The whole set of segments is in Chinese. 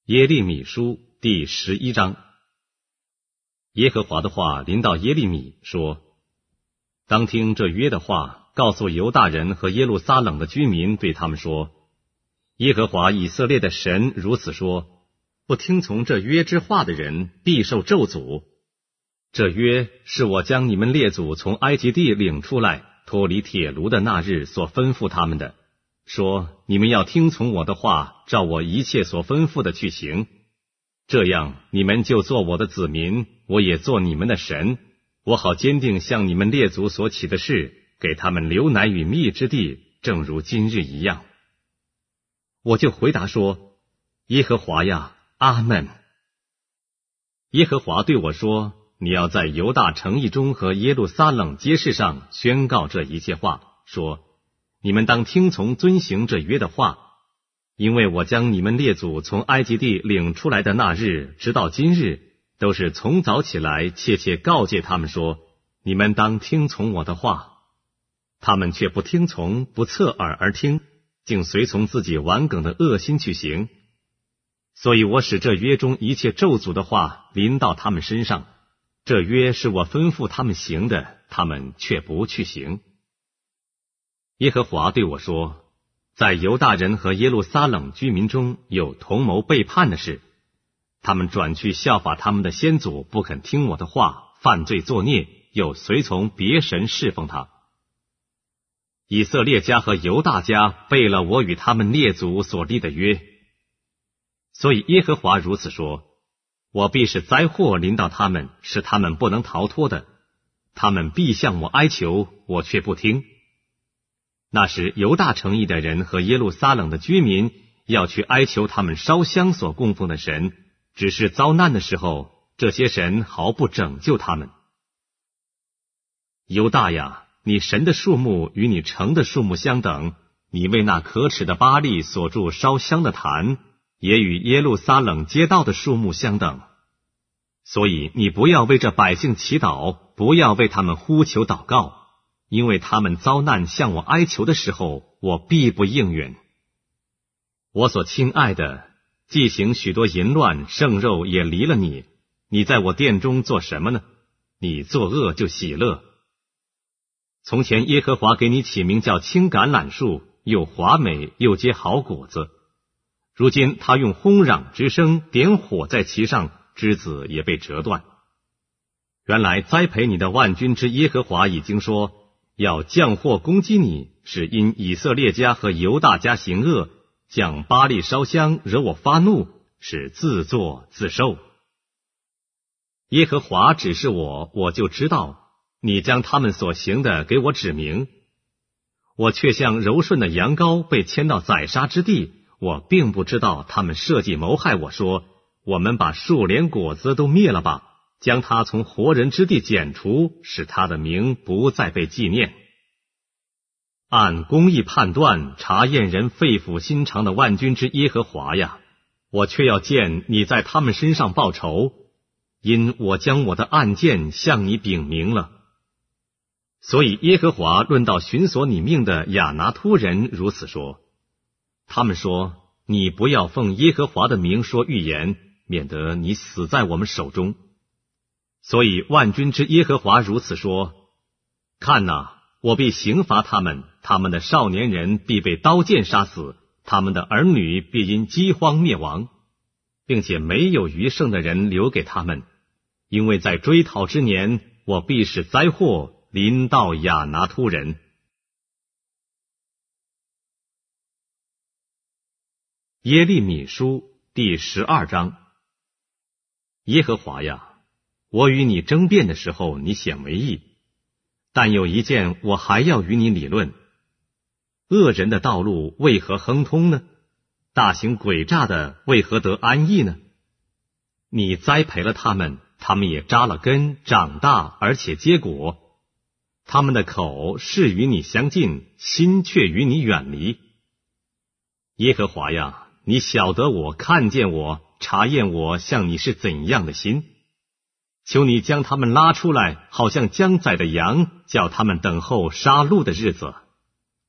耶利米书第11章。耶和华的话临到耶利米说：当听这约的话，告诉犹大人和耶路撒冷的居民，对他们说：耶和华以色列的神如此说，不听从这约之话的人必受咒诅。这约是我将你们列祖从埃及地领出来，脱离铁炉的那日所吩咐他们的，说你们要听从我的话，照我一切所吩咐的去行，这样你们就做我的子民，我也做你们的神，我好坚定向你们列祖所起的事，给他们流奶与蜜之地，正如今日一样。我就回答说：耶和华呀，阿们。耶和华对我说：你要在犹大城邑中和耶路撒冷街市上宣告这一切话，说你们当听从遵行这约的话，因为我将你们列祖从埃及地领出来的那日直到今日，都是从早起来切切告诫他们说，你们当听从我的话，他们却不听从，不侧耳而听，竟随从自己顽梗的恶心去行。所以我使这约中一切咒诅的话临到他们身上，这约是我吩咐他们行的，他们却不去行。耶和华对我说：在犹大人和耶路撒冷居民中有同谋背叛的事，他们转去效法他们的先祖，不肯听我的话，犯罪作孽，又随从别神侍奉他。以色列家和犹大家背了我与他们列祖所立的约，所以耶和华如此说：我必使灾祸临到他们，是他们不能逃脱的，他们必向我哀求，我却不听。那时犹大城邑的人和耶路撒冷的居民要去哀求他们烧香所供奉的神，只是遭难的时候，这些神毫不拯救他们。犹大呀，你神的数目与你城的数目相等，你为那可耻的巴力所筑烧香的坛，也与耶路撒冷街道的数目相等。所以你不要为这百姓祈祷，不要为他们呼求祷告，因为他们遭难向我哀求的时候，我必不应允。我所亲爱的，既行许多淫乱，圣肉也离了你，你在我殿中做什么呢？你作恶就喜乐。从前耶和华给你起名叫青橄榄树，又华美，又结好果子。如今他用轰嚷之声点火在其上，枝子也被折断。原来栽培你的万军之耶和华已经说，要降祸攻击你，是因以色列家和犹大家行恶，向巴力烧香，惹我发怒，是自作自受。耶和华指示我，我就知道，你将他们所行的给我指明。我却像柔顺的羊羔被牵到宰杀之地，我并不知道他们设计谋害我，说我们把树连果子都灭了吧，将他从活人之地剪除，使他的名不再被纪念。按公义判断，查验人肺腑心肠的万军之耶和华呀，我却要见你在他们身上报仇，因我将我的案件向你禀明了。所以耶和华论到寻索你命的亚拿突人如此说：他们说，你不要奉耶和华的名说预言，免得你死在我们手中。所以万军之耶和华如此说：看哪，我必刑罚他们，他们的少年人必被刀剑杀死，他们的儿女必因饥荒灭亡，并且没有余剩的人留给他们，因为在追讨之年，我必使灾祸临到亚拿突人。耶利米书第12章。耶和华呀，我与你争辩的时候，你显为义，但有一件我还要与你理论：恶人的道路为何亨通呢？大行诡诈的为何得安逸呢？你栽培了他们，他们也扎了根，长大而且结果。他们的口是与你相近，心却与你远离。耶和华呀，你晓得我，看见我，查验我像你是怎样的心。求你将他们拉出来，好像将宰的羊，叫他们等候杀戮的日子。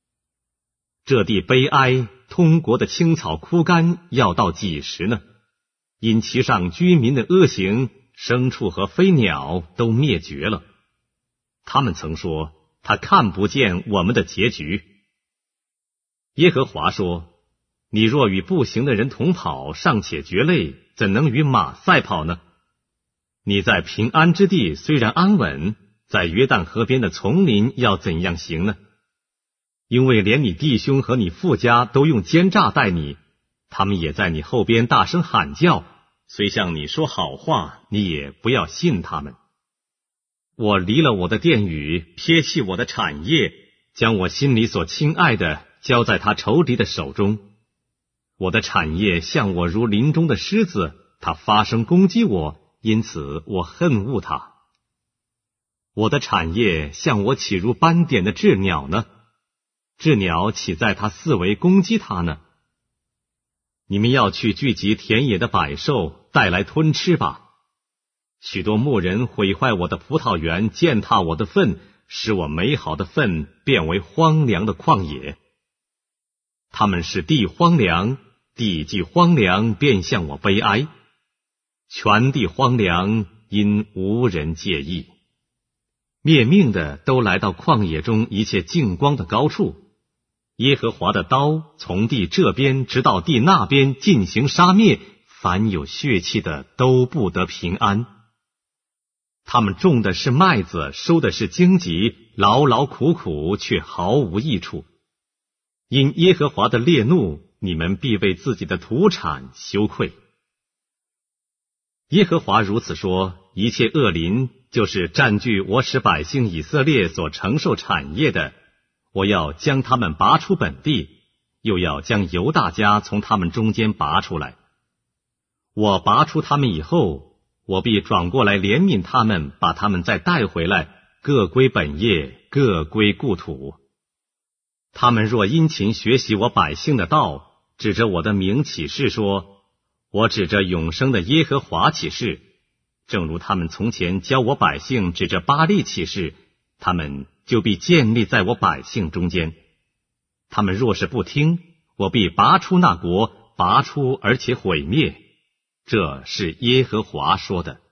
这地悲哀，通国的青草枯干，要到几时呢？ 因其上居民的恶行，牲畜和飞鸟都灭绝了。他们曾说，他看不见我们的结局。耶和华说，你若与步行的人同跑，尚且觉累，怎能与马赛跑呢？你在平安之地虽然安稳，在约旦河边的丛林要怎样行呢？因为连你弟兄和你父家都用奸诈待你，他们也在你后边大声喊叫，虽向你说好话，你也不要信他们。我离了我的殿宇，撇弃我的产业，将我心里所亲爱的交在他仇敌的手中。我的产业向我如林中的狮子，他发声攻击我，因此我恨恶他。我的产业向我岂如斑点的鸷鸟呢？鸷鸟岂在他四围攻击他呢？你们要去聚集田野的百兽，带来吞吃吧。许多牧人毁坏我的葡萄园，践踏我的粪，使我美好的粪变为荒凉的旷野。他们使地荒凉，地既荒凉，便向我悲哀。全地荒凉，因无人介意。灭命的都来到旷野中一切净光的高处。耶和华的刀从地这边直到地那边进行杀灭，凡有血气的都不得平安。他们种的是麦子，收的是荆棘，劳劳苦苦，却毫无益处。因耶和华的烈怒，你们必为自己的土产羞愧。耶和华如此说，一切恶邻，就是占据我使百姓以色列所承受产业的，我要将他们拔出本地，又要将犹大家从他们中间拔出来。我拔出他们以后，我必转过来怜悯他们，把他们再带回来，各归本业，各归故土。他们若殷勤学习我百姓的道，指着我的名起誓说，我指着永生的耶和华起誓，正如他们从前教我百姓指着巴力起誓，他们就必建立在我百姓中间。他们若是不听，我必拔出那国，拔出而且毁灭。这是耶和华说的。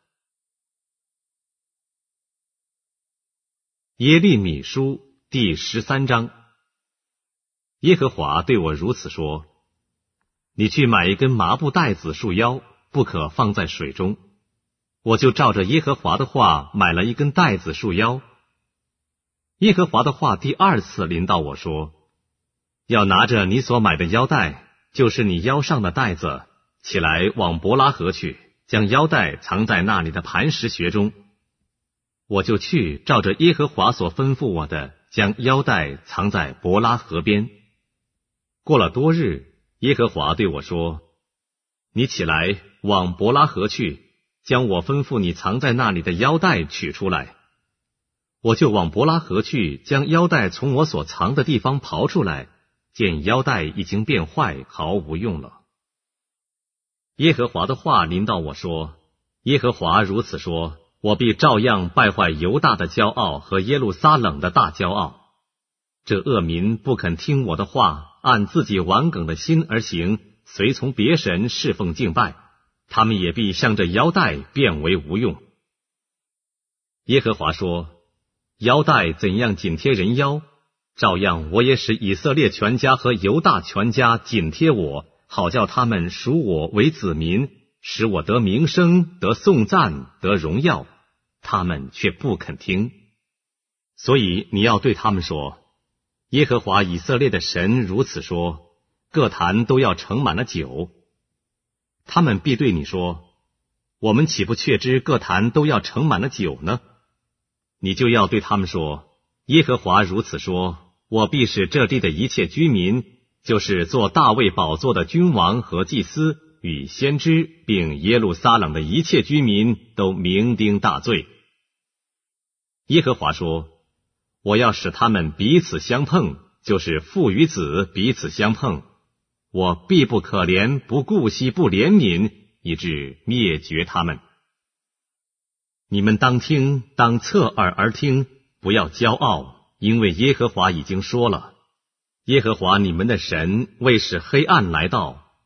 耶利米书第13章。耶和华对我如此说，你去买一根麻布带子束腰，不可放在水中。我就照着耶和华的话买了一根带子束腰。耶和华的话第二次临到我说，要拿着你所买的腰带，就是你腰上的带子，起来往伯拉河去，将腰带藏在那里的磐石穴中。我就去照着耶和华所吩咐我的，将腰带藏在伯拉河边。过了多日，耶和华对我说，你起来往伯拉河去，将我吩咐你藏在那里的腰带取出来。我就往伯拉河去，将腰带从我所藏的地方刨出来，见腰带已经变坏，毫无用了。耶和华的话临到我说，耶和华如此说，我必照样败坏犹大的骄傲和耶路撒冷的大骄傲。这恶民不肯听我的话，按自己顽梗的心而行，随从别神侍奉敬拜，他们也必像这腰带变为无用。耶和华说，腰带怎样紧贴人腰，照样我也使以色列全家和犹大全家紧贴我，好叫他们属我为子民，使我得名声，得颂赞，得荣耀，他们却不肯听。所以你要对他们说，耶和华以色列的神如此说，各坛都要盛满了酒。他们必对你说，我们岂不确知各坛都要盛满了酒呢？你就要对他们说，耶和华如此说，我必使这地的一切居民，就是坐大卫宝座的君王和祭司与先知，并耶路撒冷的一切居民，都酩酊大醉。耶和华说，我要使他们彼此相碰，就是父与子彼此相碰，我必不可怜，不顾惜，不怜悯，以致灭绝他们。你们当听，当侧耳而听，不要骄傲，因为耶和华已经说了，耶和华你们的神为使黑暗来到，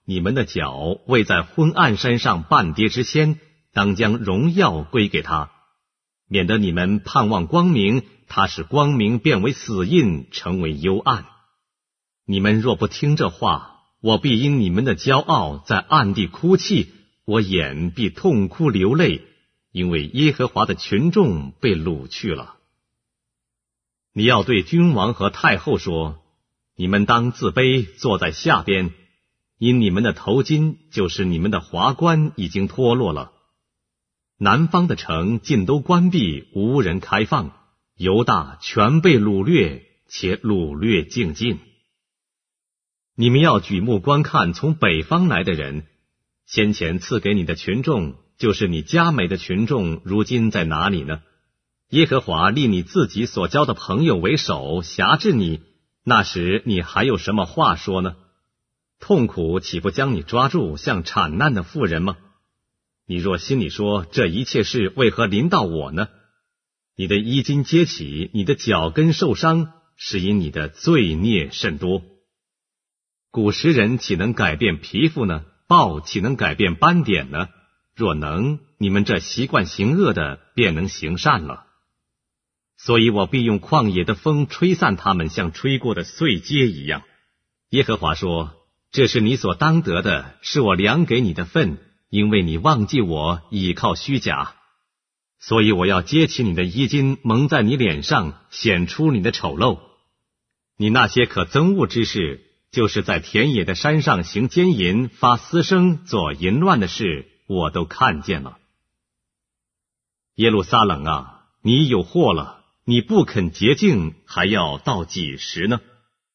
你们的脚未在昏暗山上半跌之先，当将荣耀归给他，免得你们盼望光明，他使光明变为死印，成为幽暗。你们若不听这话，我必因你们的骄傲在暗地哭泣，我眼必痛哭流泪，因为耶和华的群众被掳去了。你要对君王和太后说，你们当自卑，坐在下边，因你们的头巾，就是你们的华冠，已经脱落了。南方的城尽都关闭，无人开放，犹大全被掳掠，且掳掠尽尽。你们要举目观看从北方来的人，先前赐给你的群众，就是你佳美的群众，如今在哪里呢？耶和华立你自己所交的朋友为首，辖制你，那时你还有什么话说呢？痛苦岂不将你抓住，像产难的妇人吗？你若心里说，这一切事为何临到我呢？你的衣襟揭起，你的脚跟受伤，是因你的罪孽甚多。古时人岂能改变皮肤呢？豹岂能改变斑点呢？若能，你们这习惯行恶的，便能行善了。所以我必用旷野的风吹散他们，像吹过的碎秸一样。耶和华说，这是你所当得的，是我量给你的份，因为你忘记我，倚靠虚假。所以我要揭起你的衣襟，蒙在你脸上，显出你的丑陋。你那些可憎恶之事，就是在田野的山上行奸淫，发私声，做淫乱的事，我都看见了。耶路撒冷啊，你有祸了，你不肯洁净，还要到几时呢？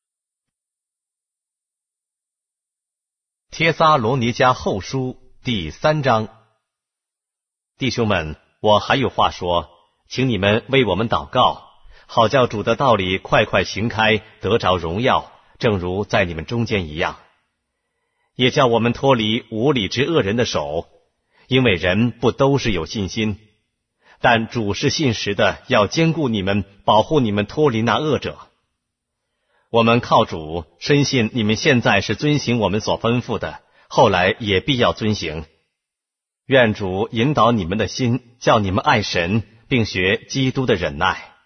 帖撒罗尼迦后书第3章。弟兄们，我还有话说，请你们为我们祷告，好叫主的道理快快行开，得着荣耀，正如在你们中间一样。也叫我们脱离无理之恶人的手，因为人不都是有信心，但主是信实的，要坚固你们，保护你们脱离那恶者。我们靠主，深信你们现在是遵行我们所吩咐的，后来也必要遵行。愿主引导你们的心，叫你们爱神，并学基督的忍耐。